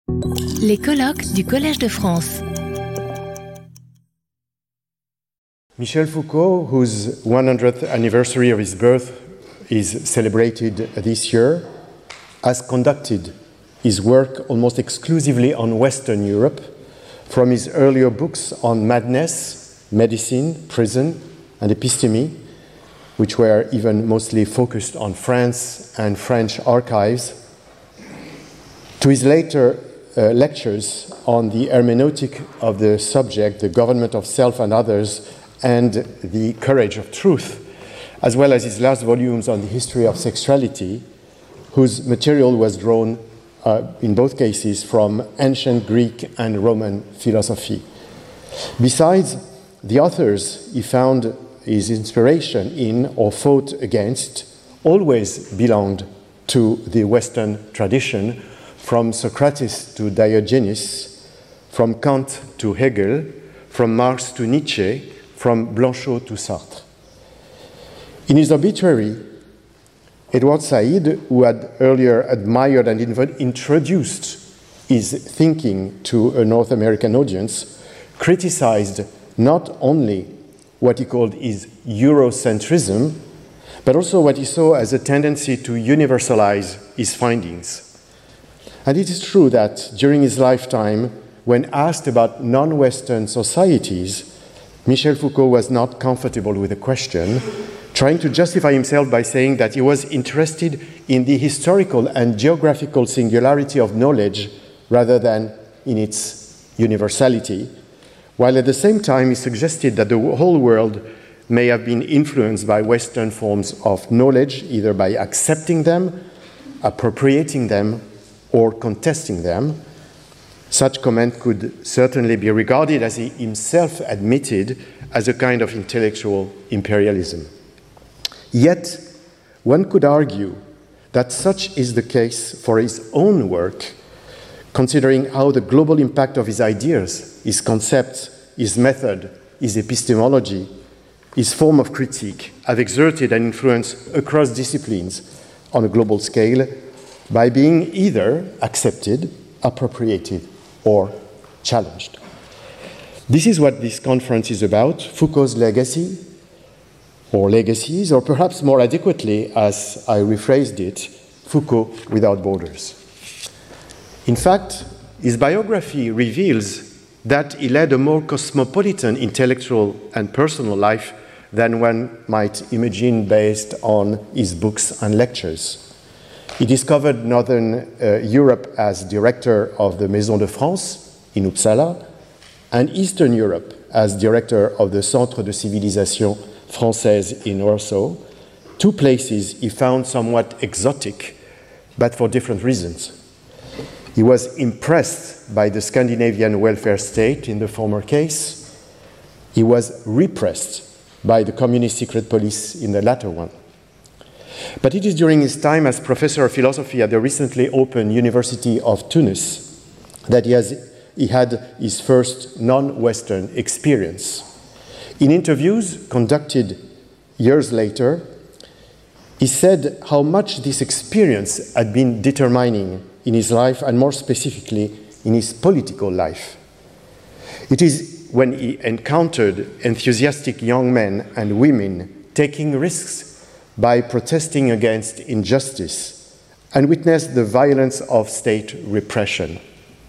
Les colloques du Collège de France. Michel Foucault, whose 100th anniversary of his birth is celebrated this year, has conducted his work almost exclusively on Western Europe, from his earlier books on madness, medicine, prison, and episteme, which were even mostly focused on France and French archives, to his later lectures on the hermeneutic of the subject, the government of self and others, and the courage of truth, as well as his last volumes on the history of sexuality, whose material was drawn in both cases from ancient Greek and Roman philosophy. Besides, the authors he found his inspiration in or fought against always belonged to the Western tradition, from Socrates to Diogenes, from Kant to Hegel, from Marx to Nietzsche, from Blanchot to Sartre. In his obituary, Edward Said, who had earlier admired and even introduced his thinking to a North American audience, criticized not only what he called his Eurocentrism, but also what he saw as a tendency to universalize his findings. And it is true that during his lifetime, when asked about non-Western societies, Michel Foucault was not comfortable with the question, trying to justify himself by saying that he was interested in the historical and geographical singularity of knowledge rather than in its universality, while at the same time he suggested that the whole world may have been influenced by Western forms of knowledge, either by accepting them, appropriating them, or contesting them. Such comment could certainly be regarded, as he himself admitted, as a kind of intellectual imperialism. Yet, one could argue that such is the case for his own work, considering how the global impact of his ideas, his concepts, his method, his epistemology, his form of critique have exerted an influence across disciplines on a global scale by being either accepted, appropriated, or challenged. This is what this conference is about: Foucault's legacy, or legacies, or perhaps more adequately, as I rephrased it, Foucault without borders. In fact, his biography reveals that he led a more cosmopolitan intellectual and personal life than one might imagine based on his books and lectures. He discovered Northern Europe as director of the Maison de France in Uppsala, and Eastern Europe as director of the Centre de Civilisation Française in Warsaw, two places he found somewhat exotic, but for different reasons. He was impressed by the Scandinavian welfare state in the former case. He was repressed by the communist secret police in the latter one. But it is during his time as professor of philosophy at the recently opened University of Tunis that he had his first non-Western experience. In interviews conducted years later, he said how much this experience had been determining in his life, and more specifically in his political life. It is when he encountered enthusiastic young men and women taking risks by protesting against injustice and witnessed the violence of state repression.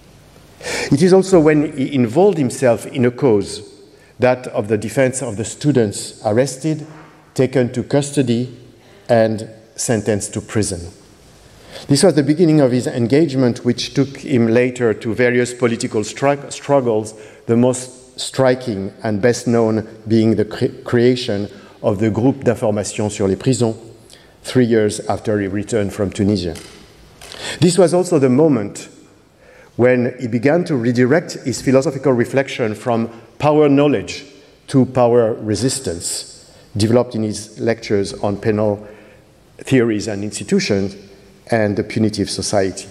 It is also when he involved himself in a cause, that of the defense of the students arrested, taken to custody, and sentenced to prison. This was the beginning of his engagement, which took him later to various political struggles, the most striking and best known being the creation of the Groupe d'Information sur les Prisons 3 years after he returned from Tunisia. This was also the moment when he began to redirect his philosophical reflection from power knowledge to power resistance, developed in his lectures on penal theories and institutions and the punitive society.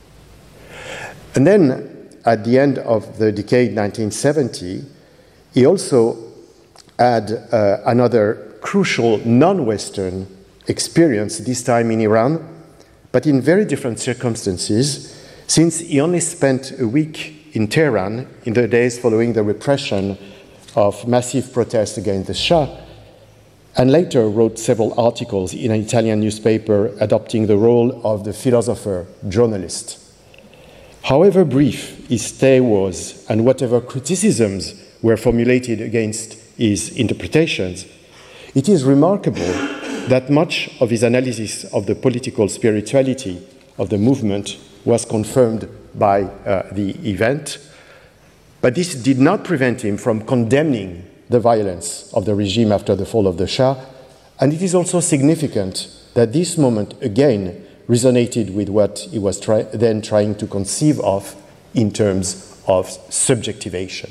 And then, at the end of the decade 1970, he also had another crucial non-Western experience, this time in Iran, but in very different circumstances. since he only spent a week in Tehran in the days following the repression of massive protests against the Shah, and later wrote several articles in an Italian newspaper adopting the role of the philosopher-journalist. However brief his stay was, and whatever criticisms were formulated against his interpretations, it is remarkable that much of his analysis of the political spirituality of the movement was confirmed by the event, but this did not prevent him from condemning the violence of the regime after the fall of the Shah, and it is also significant that this moment again resonated with what he was then trying to conceive of in terms of subjectivation.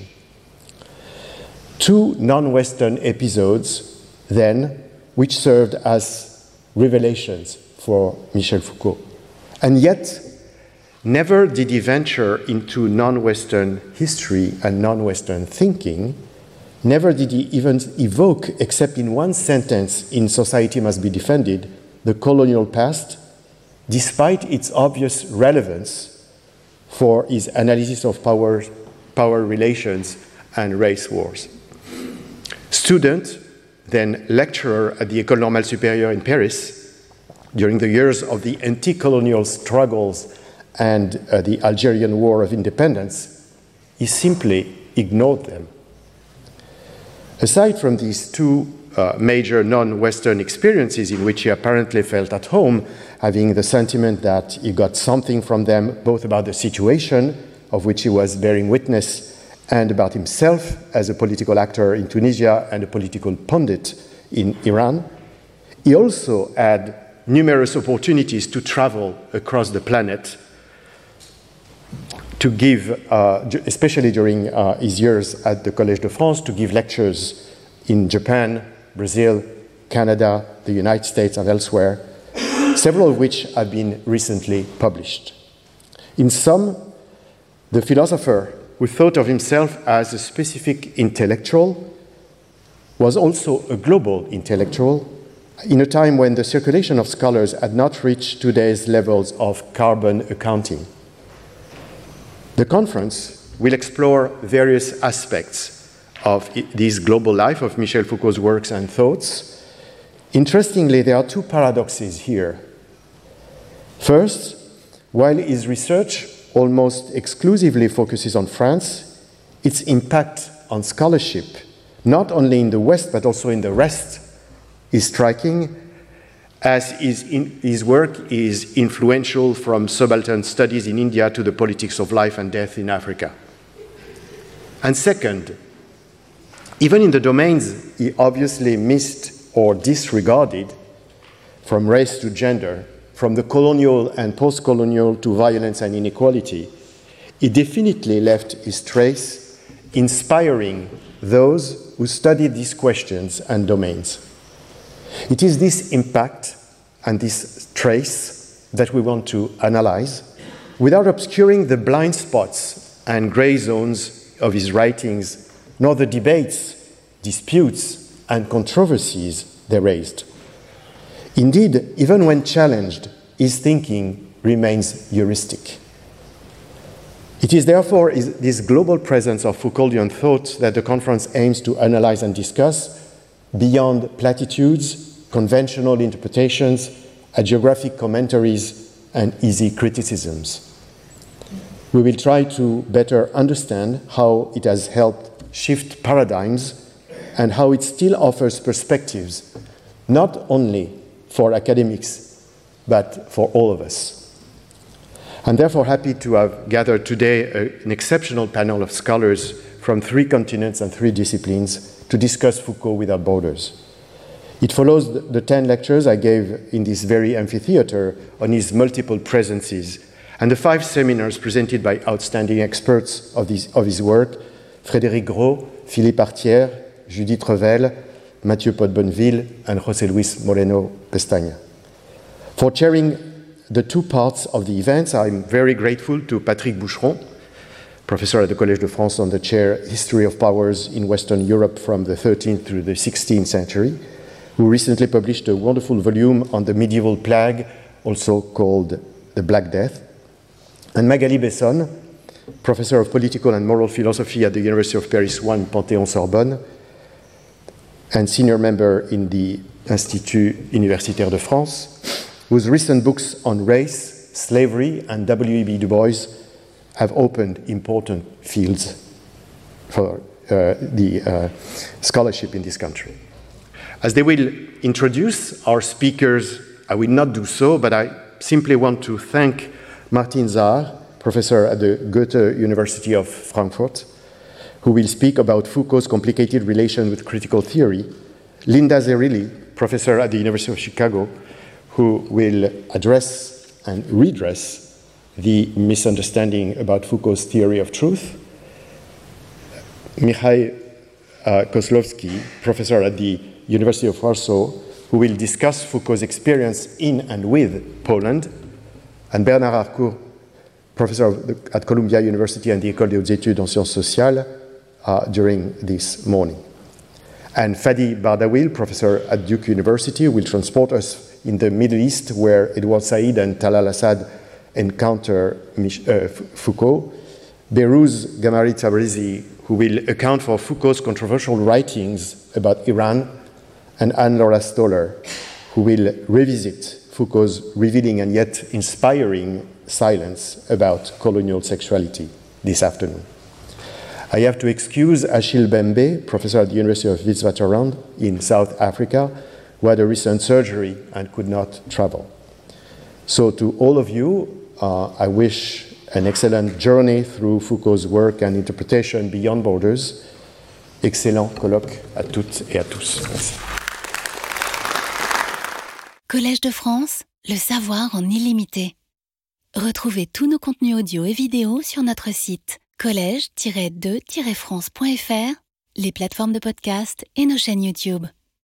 Two non-Western episodes, then, which served as revelations for Michel Foucault. And yet, never did he venture into non-Western history and non-Western thinking. Never did he even evoke, except in one sentence in Society Must Be Defended, the colonial past, despite its obvious relevance for his analysis of power relations and race wars. Student, then lecturer at the École Normale Supérieure in Paris, during the years of the anti-colonial struggles and the Algerian War of Independence, he simply ignored them. Aside from these two major non-Western experiences in which he apparently felt at home, having the sentiment that he got something from them, both about the situation of which he was bearing witness and about himself as a political actor in Tunisia and a political pundit in Iran, he also had numerous opportunities to travel across the planet to give, especially during his years at the Collège de France, to give lectures in Japan, Brazil, Canada, the United States, and elsewhere, several of which have been recently published. In sum, the philosopher who thought of himself as a specific intellectual was also a global intellectual in a time when the circulation of scholars had not reached today's levels of carbon accounting. The conference will explore various aspects of this global life of Michel Foucault's works and thoughts. Interestingly, there are two paradoxes here. First, while his research almost exclusively focuses on France, its impact on scholarship, not only in the West but also in the rest, is striking, as his work is influential from subaltern studies in India to the politics of life and death in Africa. And second, even in the domains he obviously missed or disregarded, from race to gender, from the colonial and post-colonial to violence and inequality, he definitely left his trace, inspiring those who studied these questions and domains. It is this impact and this trace that we want to analyze without obscuring the blind spots and gray zones of his writings, nor the debates, disputes, and controversies they raised. Indeed, even when challenged, his thinking remains heuristic. It is therefore this global presence of Foucauldian thought that the conference aims to analyze and discuss beyond platitudes, conventional interpretations, hagiographic commentaries, and easy criticisms. We will try to better understand how it has helped shift paradigms and how it still offers perspectives, not only for academics, but for all of us. I'm therefore happy to have gathered today an exceptional panel of scholars from 3 continents and 3 disciplines to discuss Foucault without borders. It follows the 10 lectures I gave in this very amphitheater on his multiple presences and the 5 seminars presented by outstanding experts of his work, Frédéric Gros, Philippe Artière, Judith Revel, Mathieu Pot-Bonneville, and José Luis Moreno Pestaña. For chairing the 2 parts of the events, I'm very grateful to Patrick Boucheron, professor at the Collège de France on the chair History of Powers in Western Europe from the 13th through the 16th century, who recently published a wonderful volume on the medieval plague, also called the Black Death. and Magali Besson, professor of political and moral philosophy at the University of Paris I, Panthéon-Sorbonne, and senior member in the Institut Universitaire de France, whose recent books on race, slavery, and W.E.B. Du Bois have opened important fields for the scholarship in this country. As they will introduce our speakers, I will not do so, but I simply want to thank Martin Saar, professor at the Goethe University of Frankfurt, who will speak about Foucault's complicated relation with critical theory, Linda Zerilli, professor at the University of Chicago, who will address and redress the misunderstanding about Foucault's theory of truth, Mikhail Kozlowski, professor at the University of Warsaw, who will discuss Foucault's experience in and with Poland, and Bernard Harcourt, professor at Columbia University and the École des Hautes Études en Sciences Sociales during this morning. And Fadi Bardawil, professor at Duke University, will transport us in the Middle East where Edward Said and Talal Assad encounter Foucault. Behrouz Gamari Tabrizi, who will account for Foucault's controversial writings about Iran, and Anne-Laura Stoller, who will revisit Foucault's revealing and yet inspiring silence about colonial sexuality this afternoon. I have to excuse Achille Bembe, professor at the University of Witwatersrand in South Africa, who had a recent surgery and could not travel. So to all of you, I wish an excellent journey through Foucault's work and interpretation beyond borders. Excellent colloque à toutes et à tous. Merci. Collège de France, le savoir en illimité. Retrouvez tous nos contenus audio et vidéo sur notre site collège-2-france.fr, les plateformes de podcast et nos chaînes YouTube.